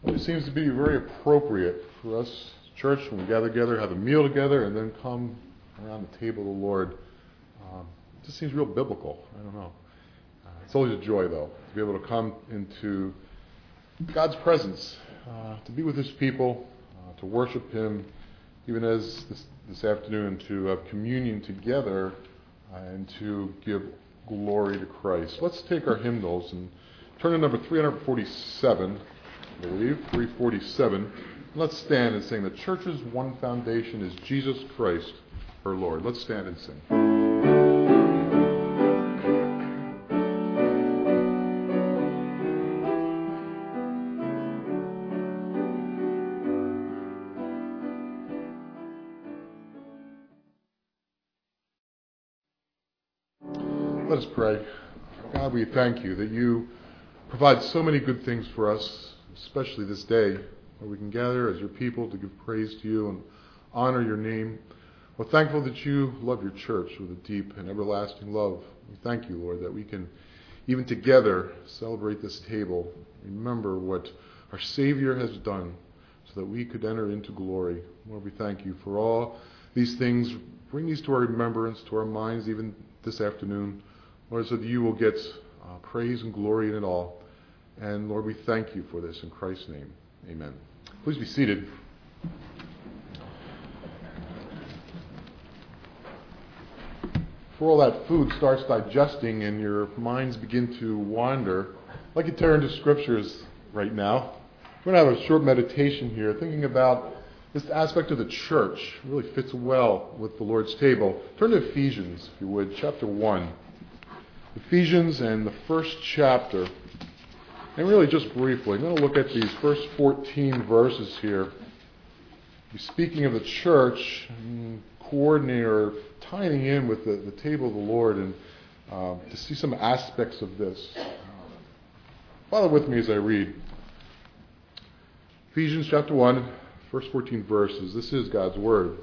It seems to be very appropriate for us, church, when we gather together, have a meal together, and then come around the table of the Lord. It just seems real biblical. I don't know. It's always a joy, though, to be able to come into God's presence, to be with His people, to worship Him, even as this afternoon, to have communion together and to give glory to Christ. Let's take our hymnals and turn to number 347, I believe, 347. Let's stand and sing, "The church's one foundation is Jesus Christ, her Lord." Let's stand and sing. Let us pray. God, we thank you that you provide so many good things for us, especially this day, where we can gather as your people to give praise to you and honor your name. We're thankful that you love your church with a deep and everlasting love. We thank you, Lord, that we can, even together, celebrate this table, remember what our Savior has done so that we could enter into glory. Lord, we thank you for all these things. Bring these to our remembrance, to our minds, even this afternoon, Lord, so that you will get praise and glory in it all. And Lord, we thank you for this in Christ's name. Amen. Please be seated. Before all that food starts digesting and your minds begin to wander, I'd like to turn to scriptures right now. We're going to have a short meditation here, thinking about this aspect of the church. It really fits well with the Lord's table. Turn to Ephesians, if you would, chapter 1. Ephesians and the first chapter. And really just briefly, I'm going to look at these first 14 verses here. Speaking of the church, coordinating or tying in with the table of the Lord, and to see some aspects of this. Follow with me as I read. Ephesians chapter 1, first 14 verses. This is God's word.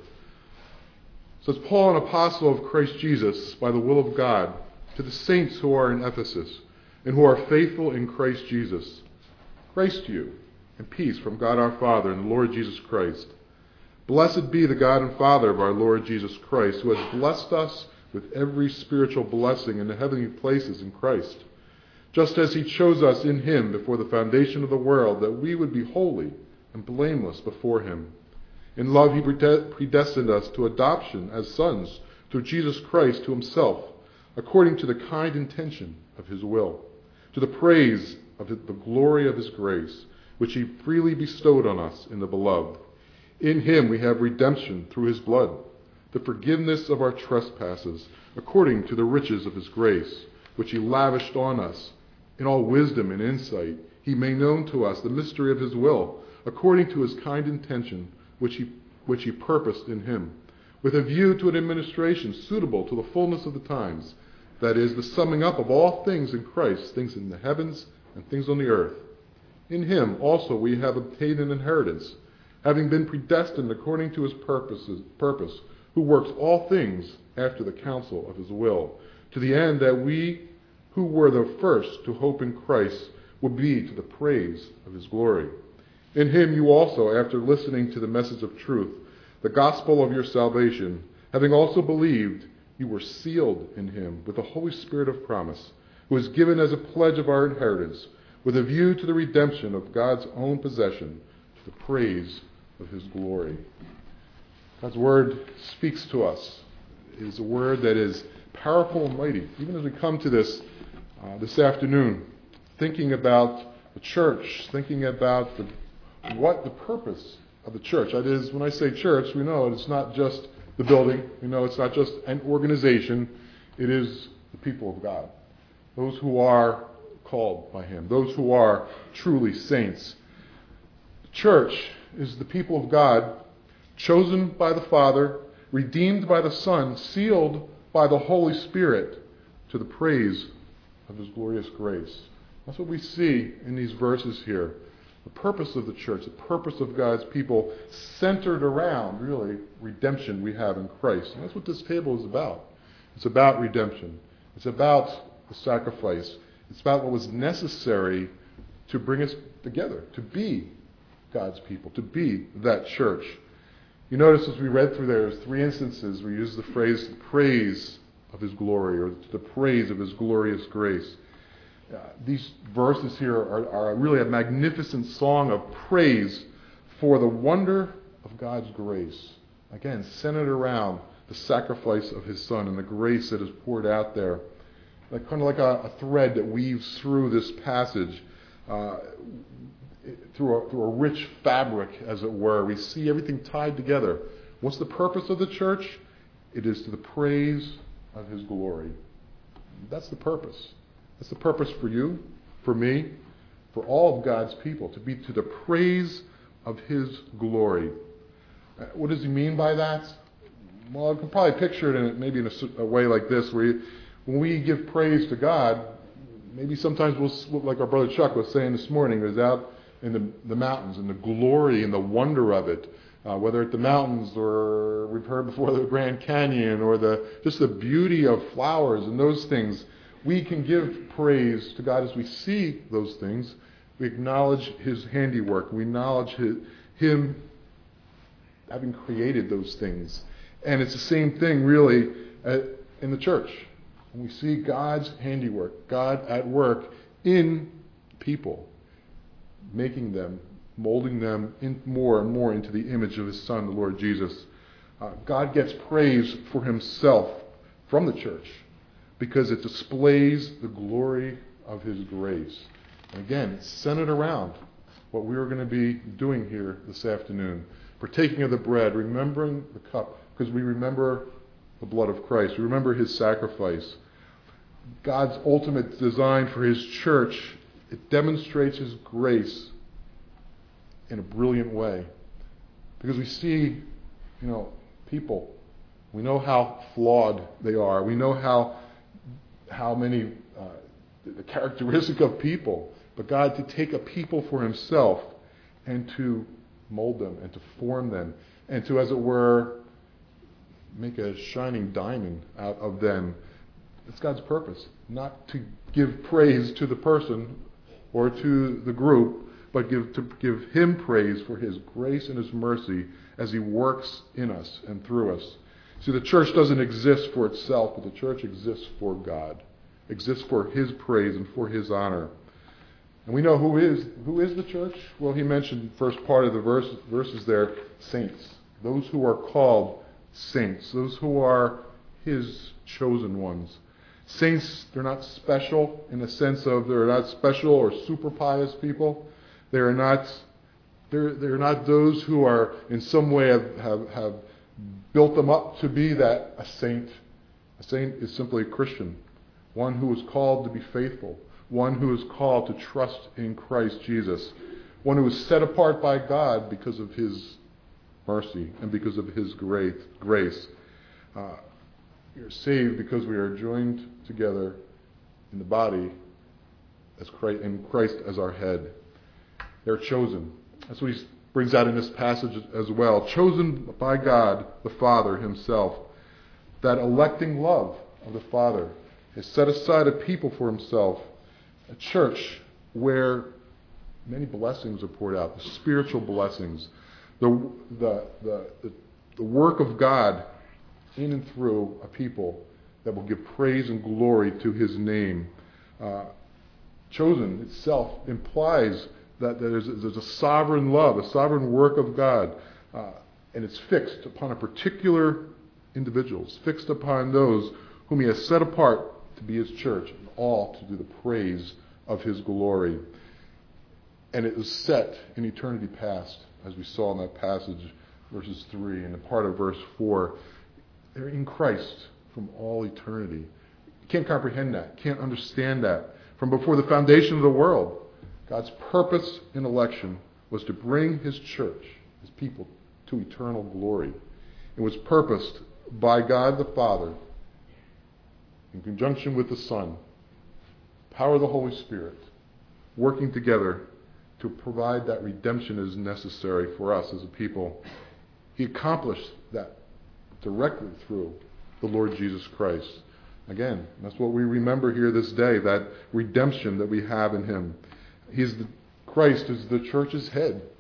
It says, "Paul, an apostle of Christ Jesus, by the will of God, to the saints who are in Ephesus, and who are faithful in Christ Jesus. Grace to you, and peace from God our Father and the Lord Jesus Christ. Blessed be the God and Father of our Lord Jesus Christ, who has blessed us with every spiritual blessing in the heavenly places in Christ, just as he chose us in him before the foundation of the world, that we would be holy and blameless before him. In love he predestined us to adoption as sons through Jesus Christ to himself, according to the kind intention of his will, to the praise of the glory of his grace, which he freely bestowed on us in the beloved. In him we have redemption through his blood, the forgiveness of our trespasses, according to the riches of his grace, which he lavished on us. In all wisdom and insight he made known to us the mystery of his will, according to his kind intention, which he purposed in him, with a view to an administration suitable to the fullness of the times, that is, the summing up of all things in Christ, things in the heavens and things on the earth. In him also we have obtained an inheritance, having been predestined according to his purpose, who works all things after the counsel of his will, to the end that we who were the first to hope in Christ will be to the praise of his glory. In him you also, after listening to the message of truth, the gospel of your salvation, having also believed, you were sealed in him with the Holy Spirit of promise, who is given as a pledge of our inheritance, with a view to the redemption of God's own possession, to the praise of his glory." God's word speaks to us. It is a word that is powerful and mighty. Even as we come to this afternoon, thinking about the church, thinking about what the purpose of the church. That is, when I say church, we know it's not just the building. We know it's not just an organization. It is the people of God. Those who are called by him. Those who are truly saints. The church is the people of God, chosen by the Father, redeemed by the Son, sealed by the Holy Spirit, to the praise of his glorious grace. That's what we see in these verses here. The purpose of the church, the purpose of God's people, centered around, really, redemption we have in Christ. And that's what this table is about. It's about redemption. It's about the sacrifice. It's about what was necessary to bring us together, to be God's people, to be that church. You notice as we read through there, there's 3 instances where we use the phrase praise of his glory, or the praise of his glorious grace. These verses here are really a magnificent song of praise for the wonder of God's grace. Again, centered around the sacrifice of his Son and the grace that is poured out there. Like, kind of like a thread that weaves through this passage, through a rich fabric, as it were. We see everything tied together. What's the purpose of the church? It is to the praise of his glory. That's the purpose. That's the purpose for you, for me, for all of God's people, to be to the praise of his glory. What does he mean by that? Well, I can probably picture it maybe in a way like this, where when we give praise to God, maybe sometimes we'll, like our brother Chuck was saying this morning, is out in the mountains and the glory and the wonder of it, whether at the mountains or we've heard before the Grand Canyon, or just the beauty of flowers and those things. We can give praise to God as we see those things. We acknowledge his handiwork. We acknowledge him having created those things. And it's the same thing, really, in the church. When we see God's handiwork, God at work in people, making them, molding them more and more into the image of his Son, the Lord Jesus. God gets praise for himself from the church, because it displays the glory of his grace. And again, it's centered around what we are going to be doing here this afternoon. Partaking of the bread, remembering the cup, because we remember the blood of Christ. We remember his sacrifice. God's ultimate design for his church, it demonstrates his grace in a brilliant way. Because we see, people. We know how flawed they are. We know how many the characteristic of people, but God to take a people for himself and to mold them and to form them and to, as it were, make a shining diamond out of them. It's God's purpose, not to give praise to the person or to the group, but to give him praise for his grace and his mercy as he works in us and through us. See, the church doesn't exist for itself, but the church exists for God, exists for his praise and for his honor. And we know who is the church? Well, he mentioned first part of the verses there, saints. Those who are called saints, those who are his chosen ones. Saints, they're not special in the sense of they're not special or super pious people. They're not those who are in some way have built them up to be that a saint. A saint is simply a Christian, one who is called to be faithful, one who is called to trust in Christ Jesus, one who is set apart by God because of his mercy and because of his grace. We are saved because we are joined together in the body as Christ, in Christ as our head. They're chosen. That's what he brings out in this passage as well. Chosen by God, the Father himself. That electing love of the Father has set aside a people for himself. A church where many blessings are poured out. The spiritual blessings. The work of God in and through a people that will give praise and glory to his name. Chosen itself implies that there's a sovereign love, a sovereign work of God, and it's fixed upon a particular individuals, fixed upon those whom he has set apart to be his church, and all to do the praise of his glory. And it was set in eternity past, as we saw in that passage, verses 3 and a part of verse 4. They're in Christ from all eternity. You can't comprehend that, can't understand that. From before the foundation of the world, God's purpose in election was to bring his church, his people, to eternal glory. It was purposed by God the Father in conjunction with the Son, power of the Holy Spirit, working together to provide that redemption as necessary for us as a people. He accomplished that directly through the Lord Jesus Christ. Again, that's what we remember here this day, that redemption that we have in him. Christ is the church's head.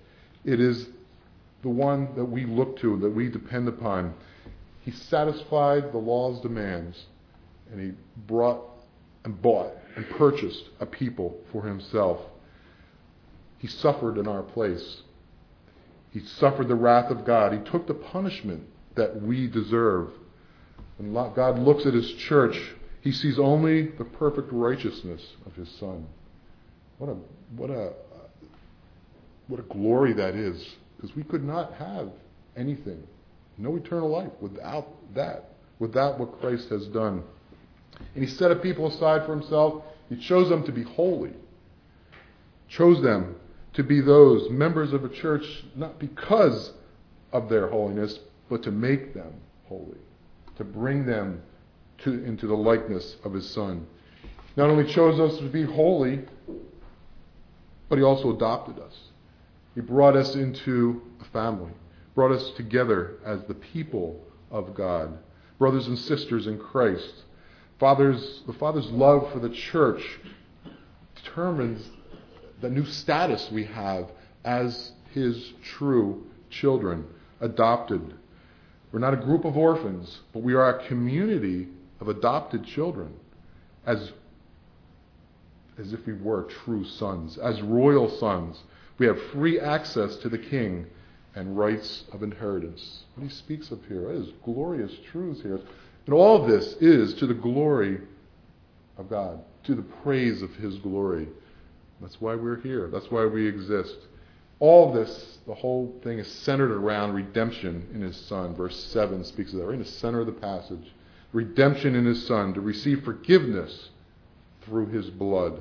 It is the one that we look to, that we depend upon. He satisfied the law's demands, and he brought and bought and purchased a people for himself. He suffered in our place. He suffered the wrath of God. He took the punishment that we deserve. When God looks at his church, he sees only the perfect righteousness of his Son. What a glory that is, because we could not have anything, no eternal life without that, without what Christ has done. And he set a people aside for himself. He chose them to be holy, chose them to be those members of a church, not because of their holiness, but to make them holy, to bring them into the likeness of his Son. Not only chose us to be holy, but he also adopted us. He brought us into a family, brought us together as the people of God, brothers and sisters in Christ. The Father's love for the church determines the new status we have as his true children, adopted. We're not a group of orphans, but we are a community of adopted children, as if we were true sons, as royal sons. We have free access to the King and rights of inheritance. What he speaks of here is glorious truths here. And all of this is to the glory of God, to the praise of his glory. That's why we're here. That's why we exist. All this, the whole thing is centered around redemption in his Son. Verse 7 speaks of that, right in the center of the passage. Redemption in his Son, to receive forgiveness through his blood.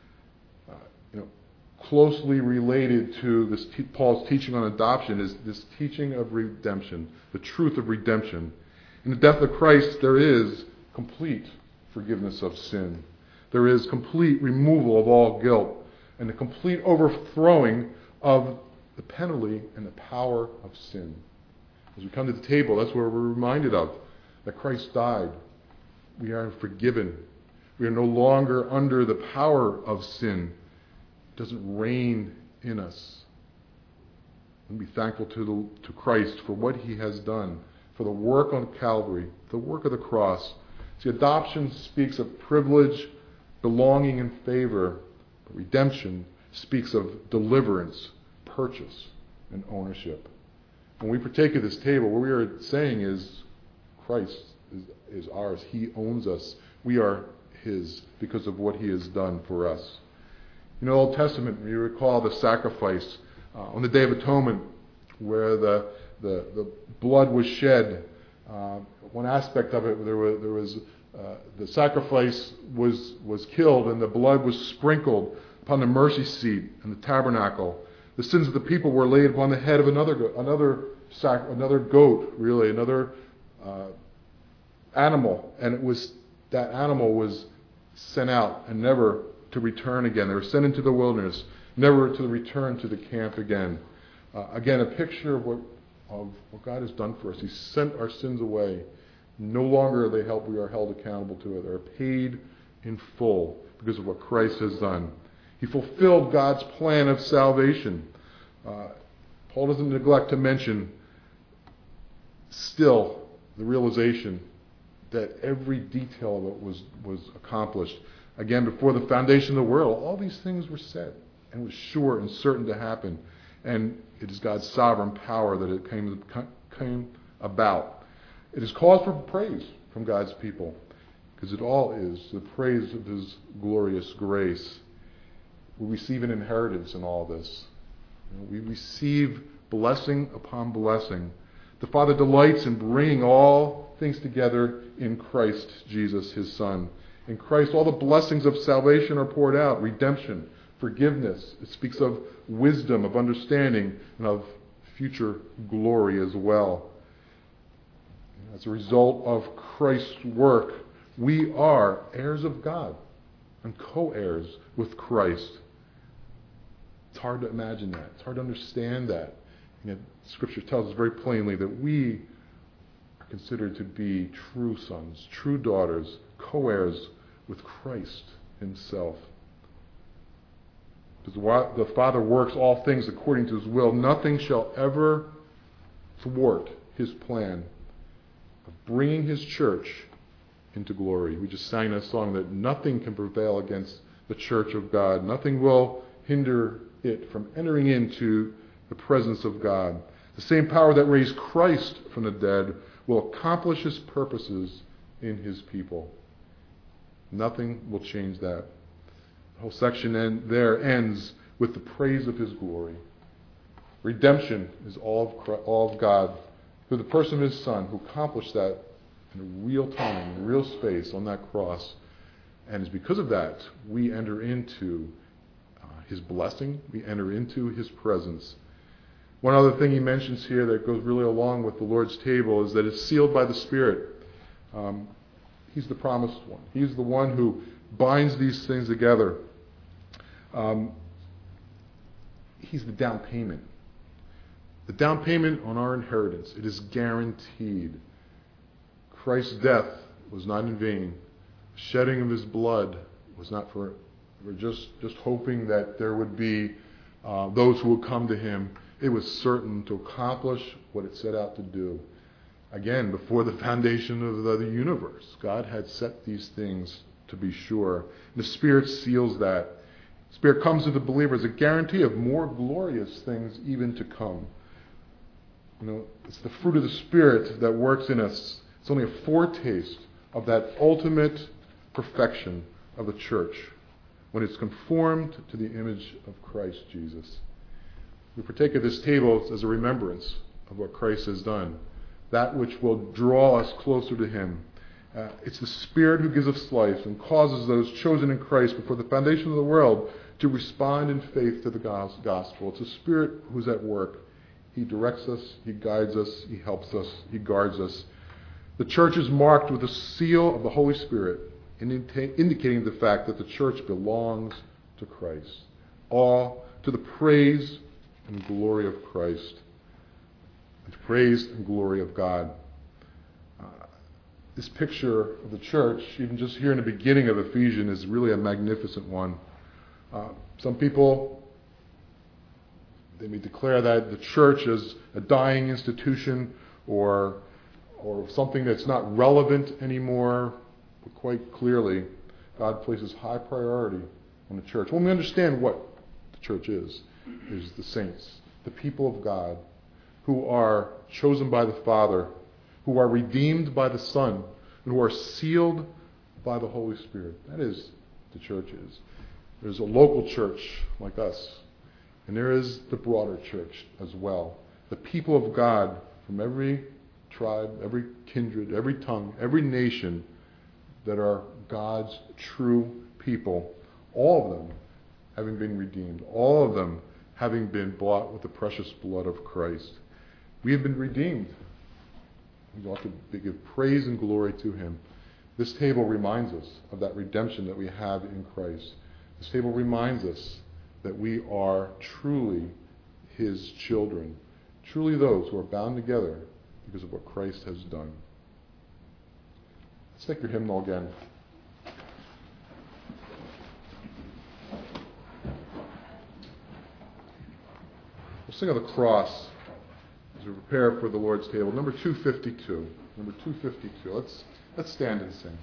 Closely related to this Paul's teaching on adoption is this teaching of redemption, the truth of redemption. In the death of Christ, there is complete forgiveness of sin. There is complete removal of all guilt and the complete overthrowing of the penalty and the power of sin. As we come to the table, that's where we're reminded of that Christ died. We are forgiven. We are no longer under the power of sin. It doesn't reign in us. And be thankful to Christ for what he has done, for the work on Calvary, the work of the cross. See, adoption speaks of privilege, belonging, and favor. But redemption speaks of deliverance, purchase, and ownership. When we partake of this table, what we are saying is Christ is ours. He owns us. We are his because of what he has done for us. In the Old Testament, you recall the sacrifice on the Day of Atonement where the blood was shed. One aspect of it, there was the sacrifice was killed and the blood was sprinkled upon the mercy seat and the tabernacle. The sins of the people were laid upon the head of another goat, really, another animal, and that animal was sent out and never to return again. They were sent into the wilderness, never to return to the camp again. Again, a picture of what God has done for us. He sent our sins away. No longer are they held. We are held accountable to it. They are paid in full because of what Christ has done. He fulfilled God's plan of salvation. Paul doesn't neglect to mention still the realization that every detail of it was accomplished. Again, before the foundation of the world, all these things were said and was sure and certain to happen. And it is God's sovereign power that it came about. It is cause for praise from God's people, because it all is the praise of his glorious grace. We receive an inheritance in all this. We receive blessing upon blessing. The Father delights in bringing all things together in Christ Jesus, his Son. In Christ, all the blessings of salvation are poured out. Redemption, forgiveness. It speaks of wisdom, of understanding, and of future glory as well. As a result of Christ's work, we are heirs of God and co-heirs with Christ. It's hard to imagine that. It's hard to understand that. And yet, Scripture tells us very plainly that we are considered to be true sons, true daughters, co-heirs with Christ himself. Because the Father works all things according to his will. Nothing shall ever thwart his plan of bringing his church into glory. We just sang that song that nothing can prevail against the church of God. Nothing will hinder it from entering into the presence of God. The same power that raised Christ from the dead will accomplish his purposes in his people. Nothing will change that. The whole section there ends with the praise of his glory. Redemption is all of God through the person of his Son, who accomplished that in real time, in real space on that cross. And it's because of that we enter into his blessing, we enter into his presence. One other thing he mentions here that goes really along with the Lord's table is that it's sealed by the Spirit. He's the promised one. He's the one who binds these things together. He's the down payment. The down payment on our inheritance. It is guaranteed. Christ's death was not in vain. The shedding of his blood was not for we're just hoping that there would be those who would come to him. It was certain to accomplish what it set out to do. Again, before the foundation of the universe, God had set these things to be sure. The Spirit seals that. The Spirit comes to the believer as a guarantee of more glorious things even to come. It's the fruit of the Spirit that works in us. It's only a foretaste of that ultimate perfection of the church when it's conformed to the image of Christ Jesus. We partake of this table as a remembrance of what Christ has done, that which will draw us closer to him. It's the Spirit who gives us life and causes those chosen in Christ before the foundation of the world to respond in faith to the gospel. It's the Spirit who's at work. He directs us, he guides us, he helps us, he guards us. The church is marked with the seal of the Holy Spirit, indicating the fact that the church belongs to Christ. All to the praise and glory of Christ, and to praise and glory of God. This picture of the church, even just here in the beginning of Ephesians, is really a magnificent one. Some people, they may declare that the church is a dying institution or something that's not relevant anymore. But quite clearly, God places high priority on the church. When we understand what the church is the saints, the people of God, who are chosen by the Father, who are redeemed by the Son, and who are sealed by the Holy Spirit. That is what the church is. There's a local church like us, and there is the broader church as well. The people of God from every tribe, every kindred, every tongue, every nation that are God's true people, all of them having been redeemed, all of them having been bought with the precious blood of Christ. We have been redeemed. We ought to give praise and glory to him. This table reminds us of that redemption that we have in Christ. This table reminds us that we are truly his children, truly those who are bound together because of what Christ has done. Let's take your hymnal again. We'll sing of the cross as we prepare for the Lord's table. Number 252. Number 252. Let's stand and sing.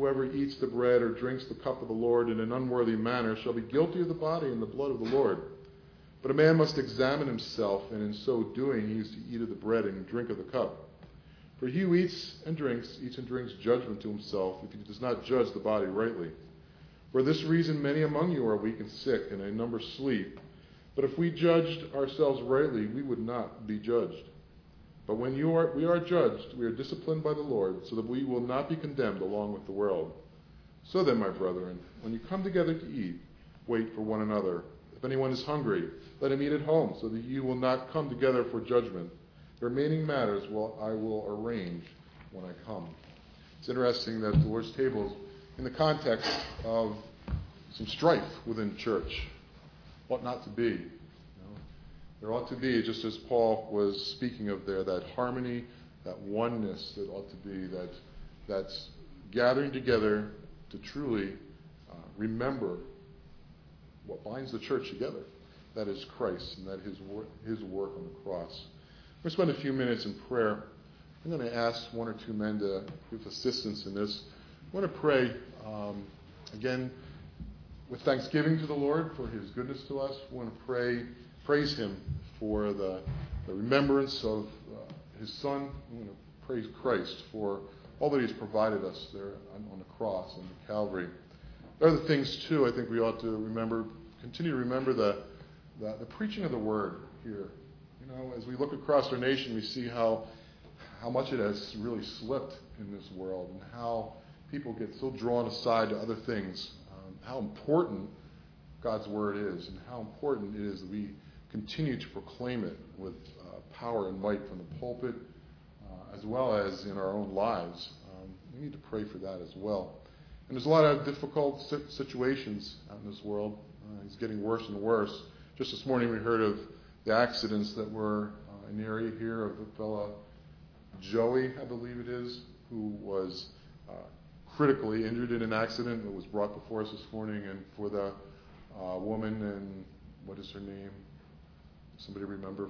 whoever eats the bread or drinks the cup of the Lord in an unworthy manner shall be guilty of the body and the blood of the Lord. But a man must examine himself, and in so doing he is to eat of the bread and drink of the cup. For he who eats and drinks judgment to himself, if he does not judge the body rightly. For this reason many among you are weak and sick, and a number sleep. But if we judged ourselves rightly, we would not be judged. But when we are judged, we are disciplined by the Lord, so that we will not be condemned along with the world. So then, my brethren, when you come together to eat, wait for one another. If anyone is hungry, let him eat at home, so that you will not come together for judgment. The remaining matters I will arrange when I come. It's interesting that the Lord's table is in the context of some strife within church. Ought not to be. There ought to be, just as Paul was speaking of there, that harmony, that oneness that ought to be, that's gathering together to truly remember what binds the church together. That is Christ, and that his work on the cross. We're going to spend a few minutes in prayer. I'm going to ask one or two men to give assistance in this. I want to pray, again, with thanksgiving to the Lord for his goodness to us. We want to praise him for the remembrance of his Son. We want to praise Christ for all that he's provided us there on the cross and the Calvary. There are other things, too, I think we ought to remember, continue to remember the preaching of the Word here. As we look across our nation, we see how much it has really slipped in this world, and how people get so drawn aside to other things, how important God's Word is, and how important it is that we continue to proclaim it with power and might from the pulpit, as well as in our own lives. We need to pray for that as well. And there's a lot of difficult situations out in this world. It's getting worse and worse. Just this morning we heard of the accidents that were in the area here of the fellow Joey, I believe it is, who was critically injured in an accident that was brought before us this morning, and for the woman, and what is her name? Somebody remember?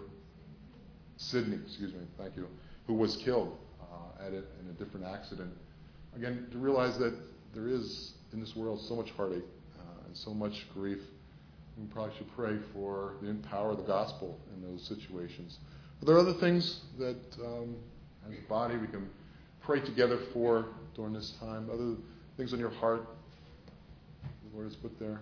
Sydney, excuse me, thank you, who was killed in a different accident. Again, to realize that there is in this world so much heartache and so much grief. We probably should pray for the power of the gospel in those situations. But there are other things that, as a body, we can pray together for during this time. Other things on your heart the Lord has put there.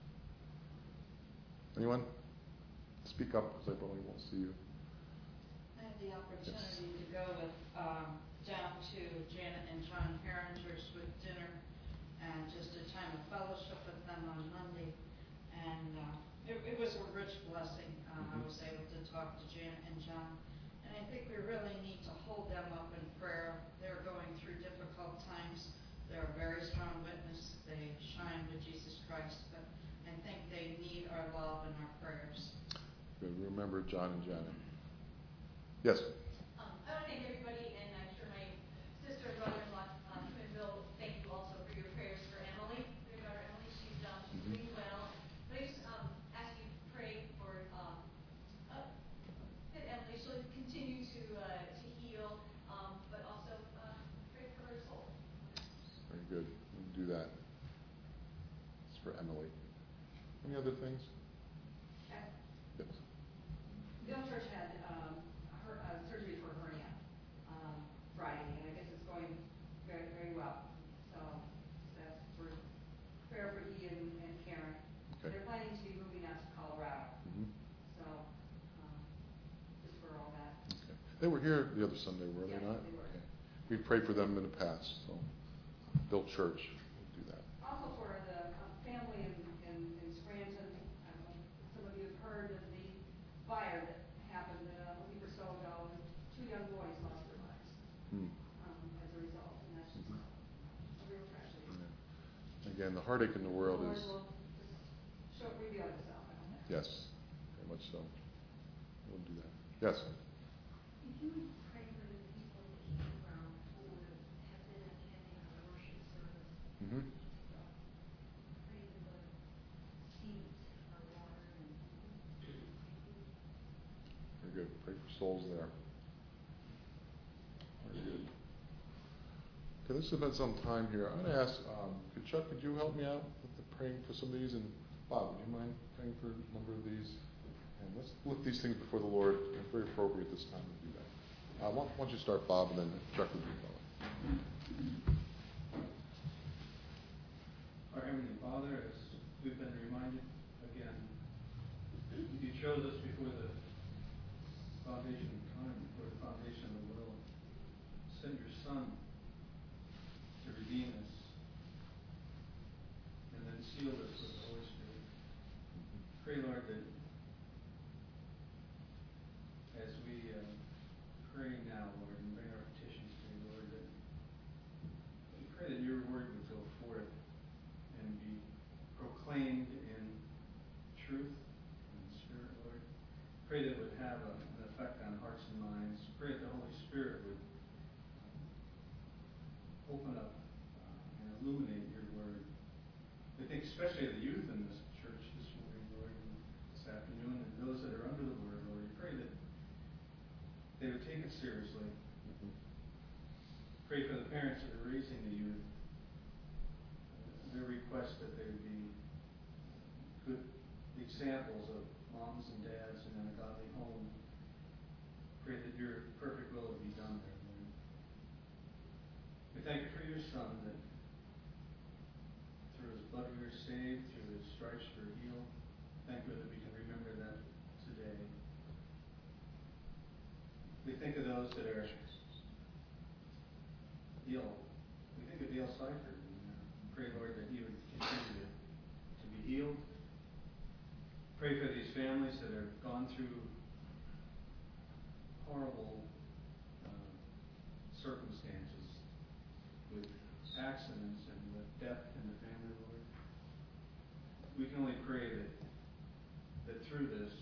Anyone? Speak up, because I probably won't see you. I had the opportunity to go down to Janet and John Herringer's with dinner and just a time of fellowship with them on Monday. And it was a rich blessing. I was able to talk to Janet and John. And I think we really need to hold them up in prayer. They're going through difficult times. They're a very strong witness. They shine with Jesus Christ. But I think they need our love and our prayers. Good. Remember John and Janet. Yes? I want to thank everybody, and I'm sure my sister and brother-in-law, Kim and Bill, thank you also for your prayers for Emily, your daughter Emily. She's doing well. But I just ask you to pray for that Emily. She'll continue to heal, but also pray for her soul. Very good. We'll do that. It's for Emily. Any other things? Yes. Bill Church had surgery for hernia Friday, and I guess it's going very, very well. So that's for prayer for he and Karen. Okay. They're planning to be moving out to Colorado. Mm-hmm. So just for all that. Okay. They were here the other Sunday, were they not? They were. Okay. We prayed for them in the past, so Bill Church will do that. Also for the family in Scranton, some of you have heard of the fire that happened a week or so ago. 2 young boys lost their lives as a result, and that's just a real tragedy. Yeah. Again, the heartache in the world is... The Lord will just reveal himself. Yes, very much so. We'll do that. Yes? If you would pray for the people at the campground who would have been attending our worship service, Mm-hmm. pray that the seeds are watered and Very good. Pray for souls there. Very good. Okay, this has been some time here. I'm going to ask, Chuck, could you help me out with the praying for some of these? And Bob, would you mind praying for a number of these? And let's lift these things before the Lord. It's very appropriate this time to do that. Why don't you start, Bob, and then Chuck would be following. Our Heavenly Father, as we've been reminded again, you chose us before the foundation of time, before the foundation of the world. Sent your Son to redeem us, and then sealed us with the Holy Spirit. Pray, Lord, that as we pray now, Lord, and bring our petitions to you, Lord, that we pray that your word would go forth and be proclaimed in truth and spirit, Lord. Pray that it would have an effect on hearts and minds. Pray that the Holy Spirit would open up and illuminate your word. I think especially the youth in this church this morning, Lord, and this afternoon, and those that are under the word, Lord, we pray that they would take it seriously. Pray for the parents that are raising the youth. Their request that they would be good examples of moms and dads in a godly home. Pray that your perfect will would be done there, Lord. We thank you for your Son, that through his blood we are saved, through his stripes we are healed. Thank you that we can remember that today. We think of those that are ill. We think of Dale Seifert. Pray, Lord, that he would continue to be healed. Pray for these families that have gone through horrible circumstances with accidents and with death in the family, Lord. We can only pray that through this,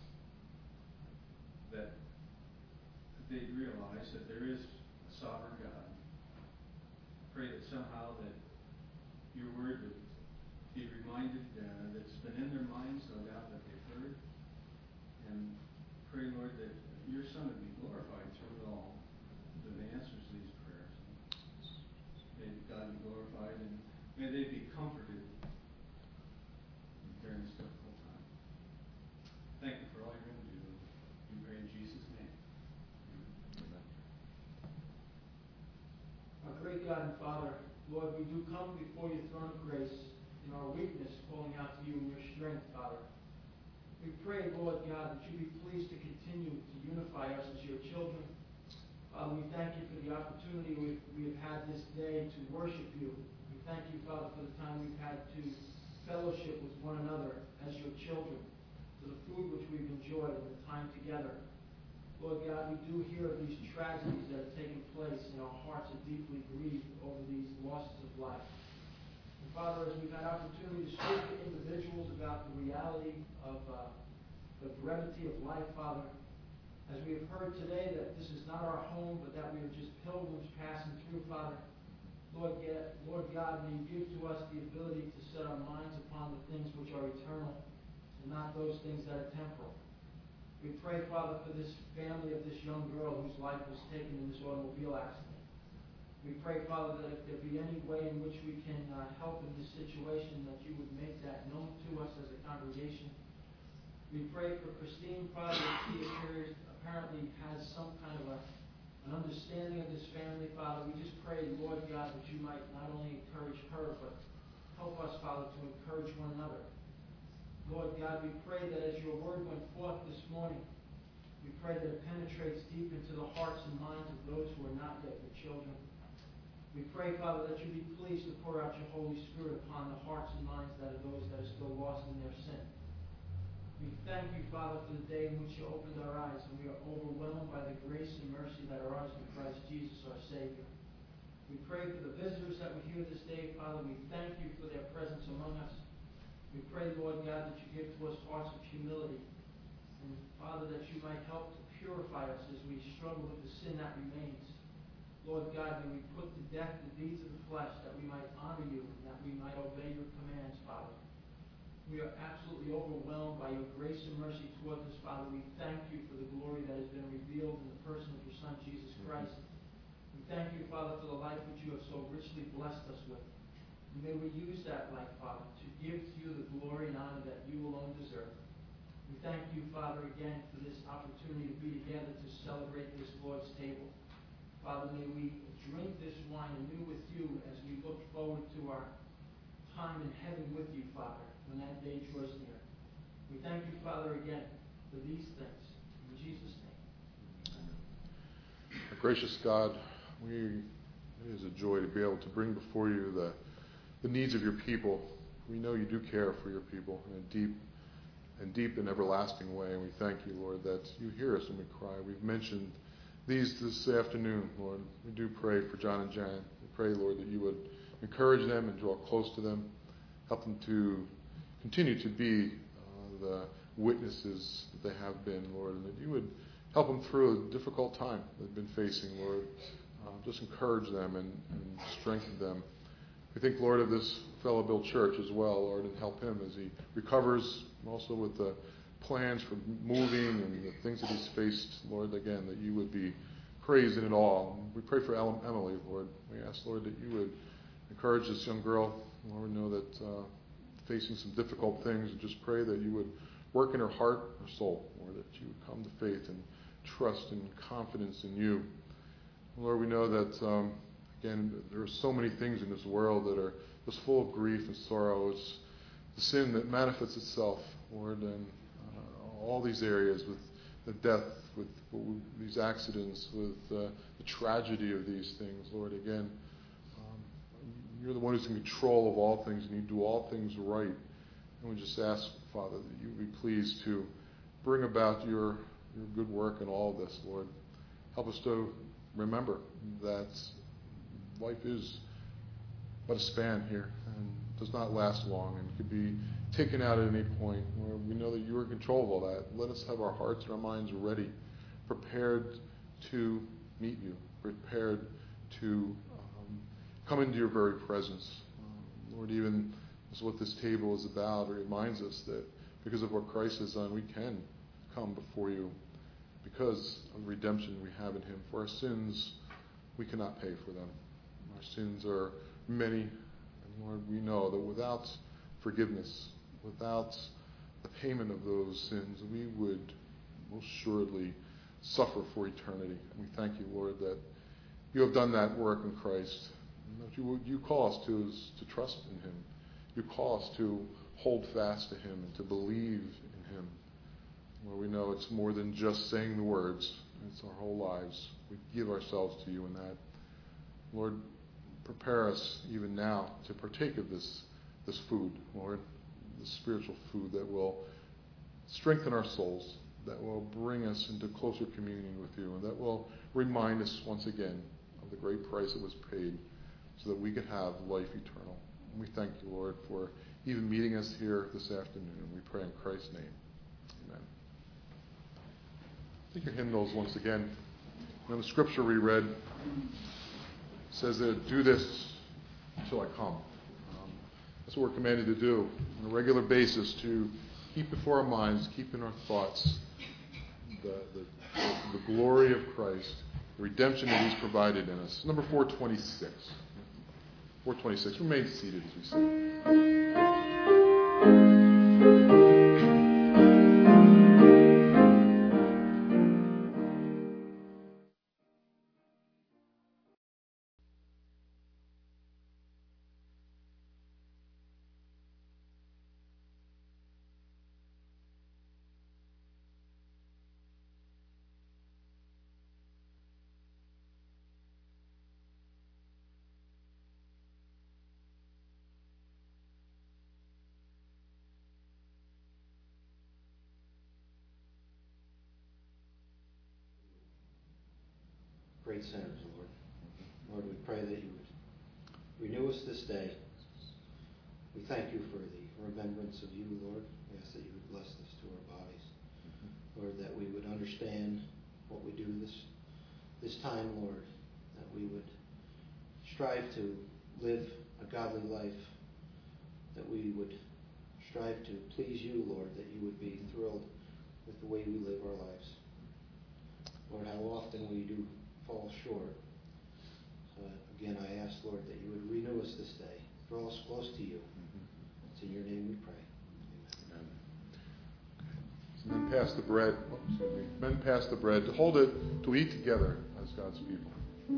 that they realize that there is a sovereign God. Pray that somehow that your word would be reminded, that's been in their minds, no doubt, that they've heard. And pray, Lord, that your Son would be glorified through it all, that they answers these prayers. May God be glorified, and may they be comforted during this difficult time. Thank you for all you're going to do. We pray in Jesus' name. Amen. Our great God and Father, Lord, we do come before your throne of grace in our weakness, calling out to you in your strength, Father. We pray, Lord God, that you be pleased to continue to unify us as your children. Father, we thank you for the opportunity we have had this day to worship you. We thank you, Father, for the time we've had to fellowship with one another as your children, for the food which we've enjoyed and the time together. Lord God, we do hear of these tragedies that have taken place, and our hearts are deeply grieved over these losses of life. And Father, as we've had opportunity to speak to individuals about the reality of the brevity of life, Father, as we have heard today that this is not our home, but that we are just pilgrims passing through, Father, Lord God, may you give to us the ability to set our minds upon the things which are eternal and not those things that are temporal. We pray, Father, for this family of this young girl whose life was taken in this automobile accident. We pray, Father, that if there be any way in which we can help in this situation, that you would make that known to us as a congregation. We pray for Christine, Father, that she apparently has some kind of an understanding of this family, Father. We just pray, Lord God, that you might not only encourage her, but help us, Father, to encourage one another. Lord God, we pray that as your word went forth this morning, we pray that it penetrates deep into the hearts and minds of those who are not yet your children. We pray, Father, that you be pleased to pour out your Holy Spirit upon the hearts and minds that are those that are still lost in their sin. We thank you, Father, for the day in which you opened our eyes, and we are overwhelmed by the grace and mercy that are ours in Christ Jesus, our Savior. We pray for the visitors that were here this day, Father. We thank you for their presence among us. We pray, Lord God, that you give to us hearts of humility. And, Father, that you might help to purify us as we struggle with the sin that remains. Lord God, may we put to death the deeds of the flesh, that we might honor you and that we might obey your commands, Father. We are absolutely overwhelmed by your grace and mercy towards us, Father. We thank you for the glory that has been revealed in the person of your Son, Jesus Christ. And thank you, Father, for the life which you have so richly blessed us with. And may we use that life, Father, to give to you the glory and honor that you alone deserve. We thank you, Father, again for this opportunity to be together to celebrate this Lord's table. Father, may we drink this wine anew with you as we look forward to our time in heaven with you, Father, when that day draws near. We thank you, Father, again for these things. In Jesus' name. Our gracious God, it is a joy to be able to bring before you the needs of your people. We know you do care for your people in a deep and everlasting way, and we thank you, Lord, that you hear us when we cry. We've mentioned these this afternoon, Lord. We do pray for John and Jan. We pray, Lord, that you would encourage them and draw close to them, help them to continue to be the witnesses that they have been, Lord, and that you would help them through a difficult time they've been facing, Lord. Just encourage them and strengthen them. We think, Lord, of this fellow Bill Church as well, Lord, and help him as he recovers, also with the plans for moving and the things that he's faced, Lord, again, that you would be praised in it all. We pray for Emily, Lord. We ask, Lord, that you would encourage this young girl. Lord, we know that facing some difficult things, and just pray that you would work in her heart, her soul, Lord, that you would come to faith and trust and confidence in you. Lord, we know that, again, there are so many things in this world that are just full of grief and sorrow. It's the sin that manifests itself, Lord, in all these areas, with the death, with these accidents, with the tragedy of these things. Lord, again, you're the one who's in control of all things, and you do all things right. And we just ask, Father, that you be pleased to bring about your good work in all of this, Lord. Help us to remember that life is but a span here and does not last long and could be taken out at any point. Where we know that you are in control of all that. Let us have our hearts and our minds ready, prepared to meet you, prepared to come into your very presence. Lord, even as what this table is about, it reminds us that because of what Christ has done, we can come before you because of the redemption we have in him. For our sins, we cannot pay for them. Our sins are many, and Lord, we know that without forgiveness, without the payment of those sins, we would most assuredly suffer for eternity. And we thank you, Lord, that you have done that work in Christ. And that you call us to trust in him. You call us to hold fast to him and to believe in him. Lord, we know it's more than just saying the words. It's our whole lives. We give ourselves to you in that. Lord, prepare us even now to partake of this food, Lord, this spiritual food that will strengthen our souls, that will bring us into closer communion with you, and that will remind us once again of the great price that was paid so that we could have life eternal. And we thank you, Lord, for even meeting us here this afternoon. We pray in Christ's name. Amen. Take your hymnals once again. And the scripture we read says that do this until I come. That's what we're commanded to do on a regular basis, to keep before our minds, keep in our thoughts the glory of Christ, the redemption that he's provided in us. Number 426. 426. Remain seated as we sing. Great sinners, Lord. Lord, we pray that you would renew us this day. We thank you for the remembrance of you, Lord. We ask that you would bless us to our bodies. Lord, that we would understand what we do this time, Lord, that we would strive to live a godly life, that we would strive to please you, Lord, that you would be thrilled with the way we live our lives. Lord, how often we do fall short Again, I ask, Lord, that you would renew us this day. Draw us close to you. It's in your name we pray. Amen. So men pass the bread. Men pass the bread to hold it, to eat together as God's people.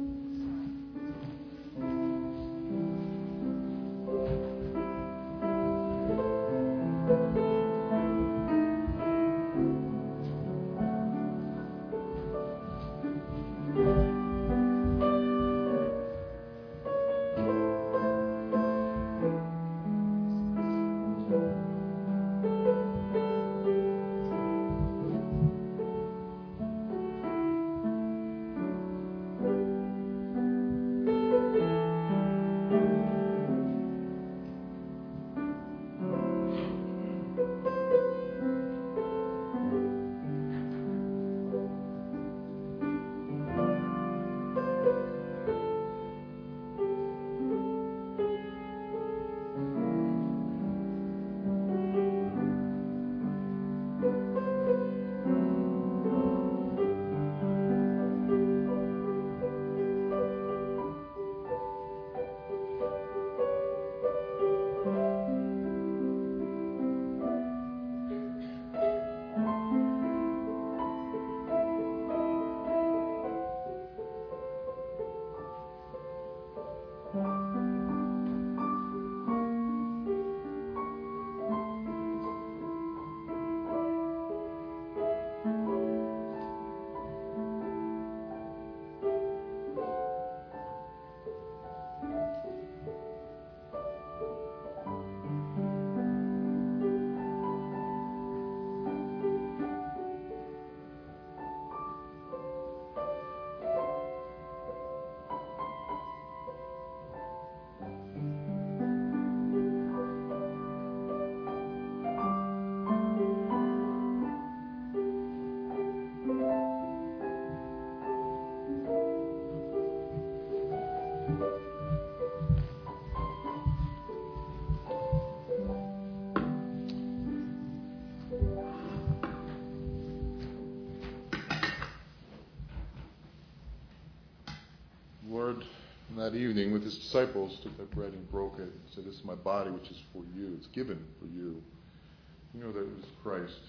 Lord, that evening with his disciples, took that bread and broke it and said, "This is my body, which is for you. It's given for you." You know that it was Christ,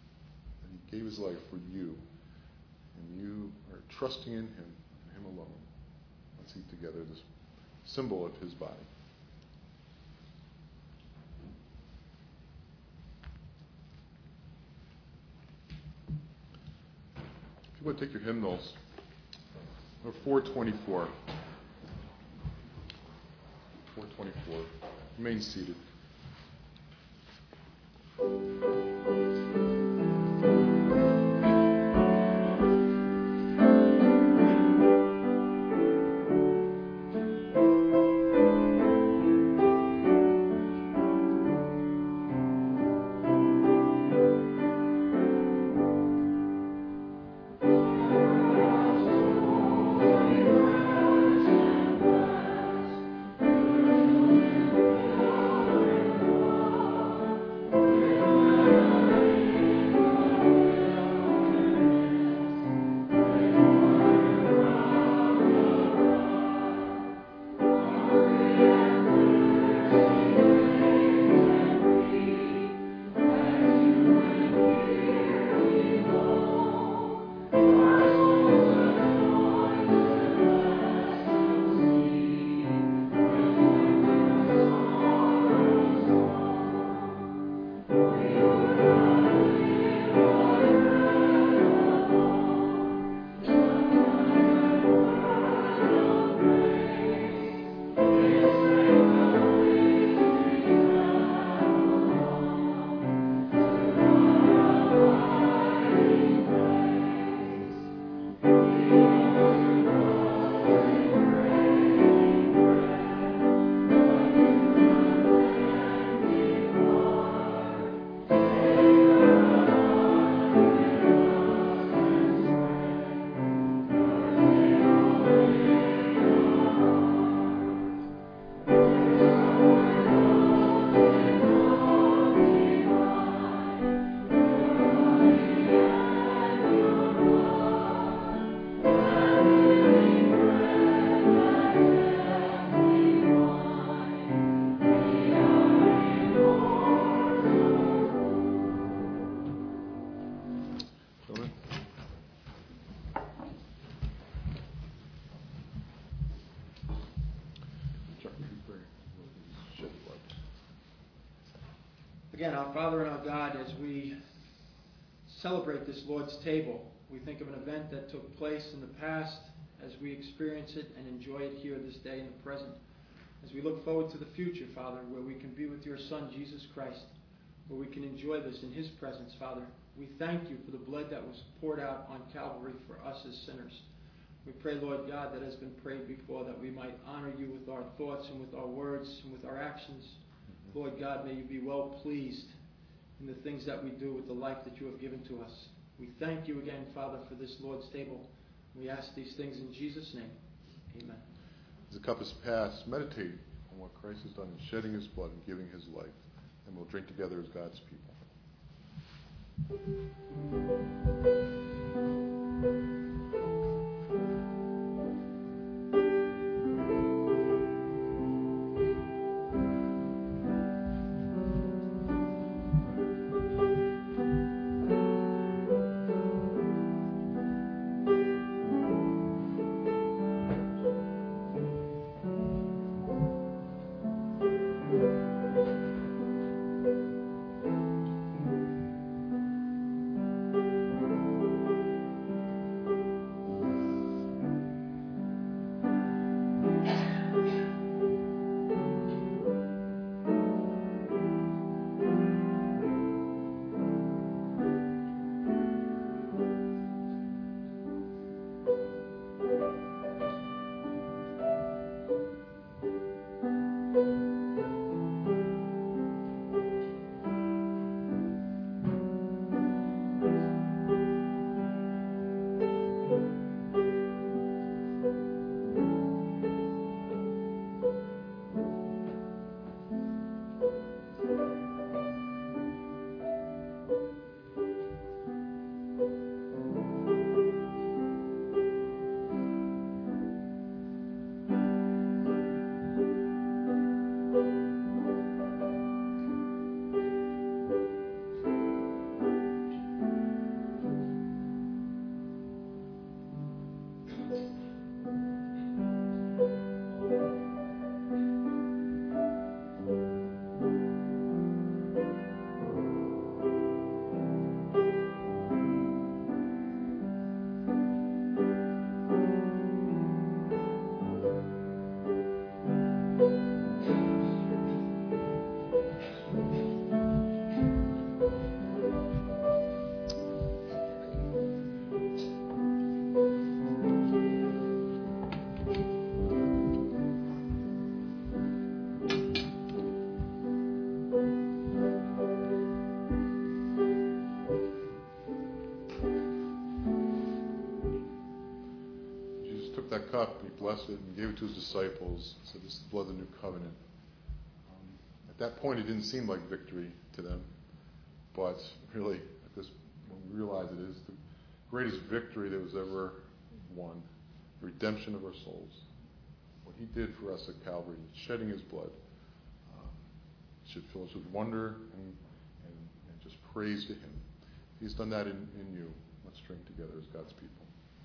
and he gave his life for you, and you are trusting in him and him alone. Let's eat together this symbol of his body. If you would take your hymnals, number 424. 424. Remain seated. Again, our Father and our God, as we celebrate this Lord's table, we think of an event that took place in the past as we experience it and enjoy it here this day in the present. As we look forward to the future, Father, where we can be with your Son, Jesus Christ, where we can enjoy this in his presence, Father, we thank you for the blood that was poured out on Calvary for us as sinners. We pray, Lord God, that has been prayed before, that we might honor you with our thoughts and with our words and with our actions. Lord God, may you be well pleased in the things that we do with the life that you have given to us. We thank you again, Father, for this Lord's table. We ask these things in Jesus' name. Amen. As the cup is passed, meditate on what Christ has done in shedding his blood and giving his life, and we'll drink together as God's people. That cup, he blessed it and gave it to his disciples. Said, "This is the blood of the new covenant." At that point, it didn't seem like victory to them, but really, when we realize it is the greatest victory that was ever won, the redemption of our souls. What he did for us at Calvary, shedding his blood, should fill us with wonder and just praise to him. He's done that in you. Let's drink together as God's people.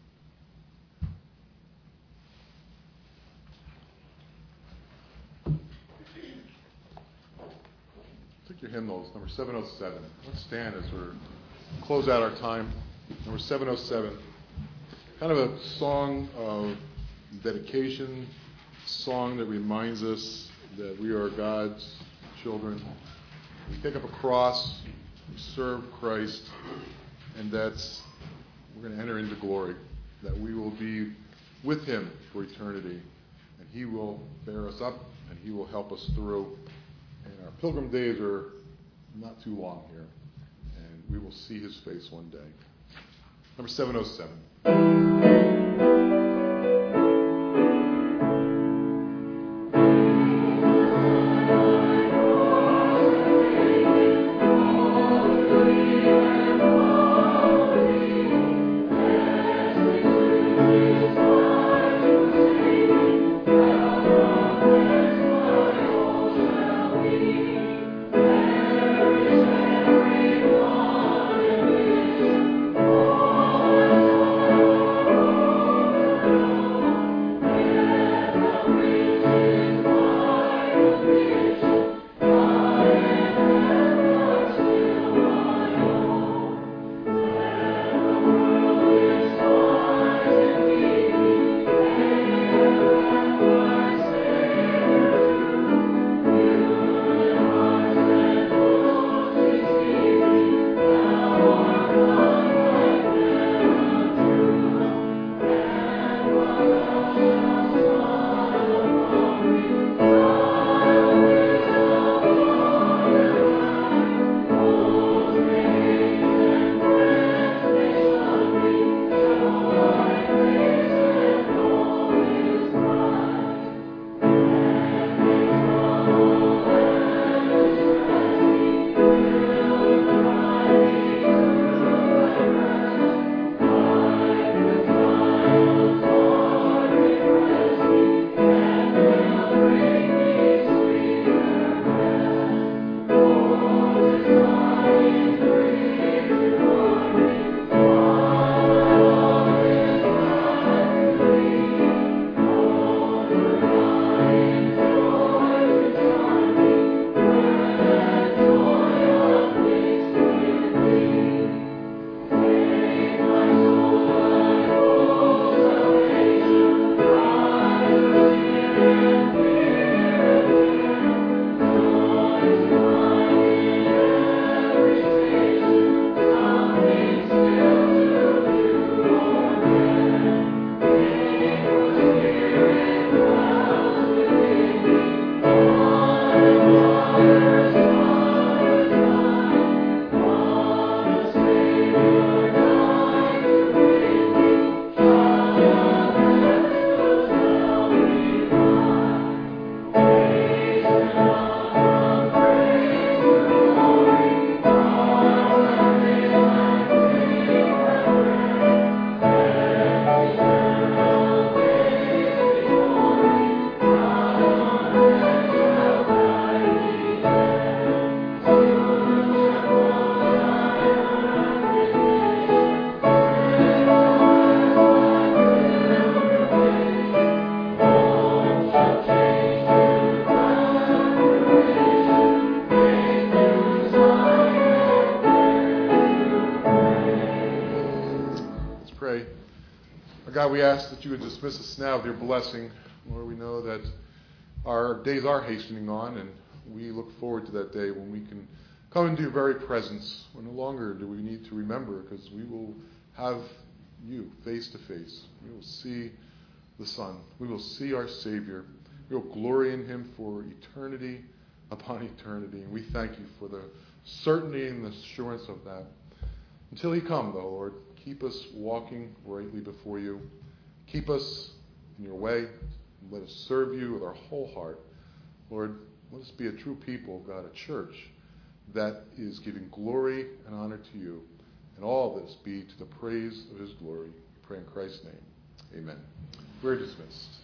Take your hymnals, number 707. Let's stand as we close out our time. Number 707. Kind of a song of dedication, song that reminds us that we are God's children. We take up a cross, we serve Christ, and that's, we're going to enter into glory, that we will be with him for eternity, and he will bear us up, and he will help us through. And our pilgrim days are not too long here, and we will see his face one day. Number 707. Oh, God, we ask that you would dismiss us now with your blessing. Lord, we know that our days are hastening on, and we look forward to that day when we can come into your very presence. When no longer do we need to remember, because we will have you face to face. We will see the Son. We will see our Savior. We will glory in him for eternity upon eternity. And we thank you for the certainty and the assurance of that. Until he come, though, Lord, keep us walking rightly before you. Keep us in your way. Let us serve you with our whole heart. Lord, let us be a true people, God, a church that is giving glory and honor to you. And all this be to the praise of his glory. We pray in Christ's name. Amen. We're dismissed.